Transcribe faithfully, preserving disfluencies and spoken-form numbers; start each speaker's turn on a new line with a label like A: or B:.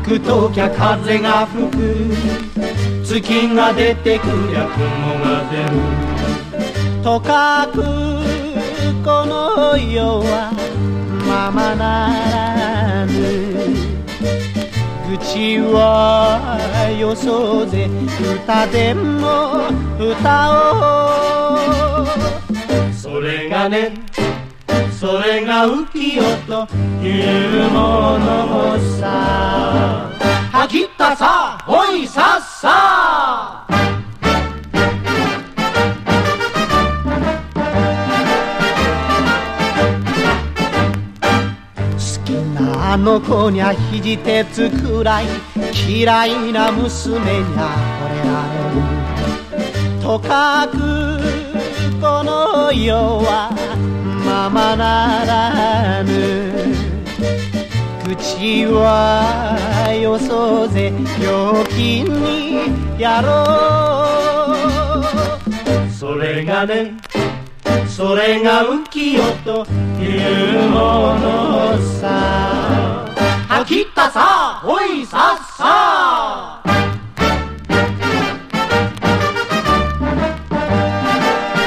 A: くときゃ風が吹く、月が出てくりゃ雲が出る。とかくこの世はままならぬ、口はよそうぜ歌でも歌おう。それがね、それが浮世というものさ。はきったさおいさっさ。好きなあの子にゃ肘鉄くらい、嫌いな娘にゃ惚れられる。とかくこの世はままならぬ、口はよそうぜ陽気にやろう。それがね、それが浮世というものさ。はきったさおいさっさ。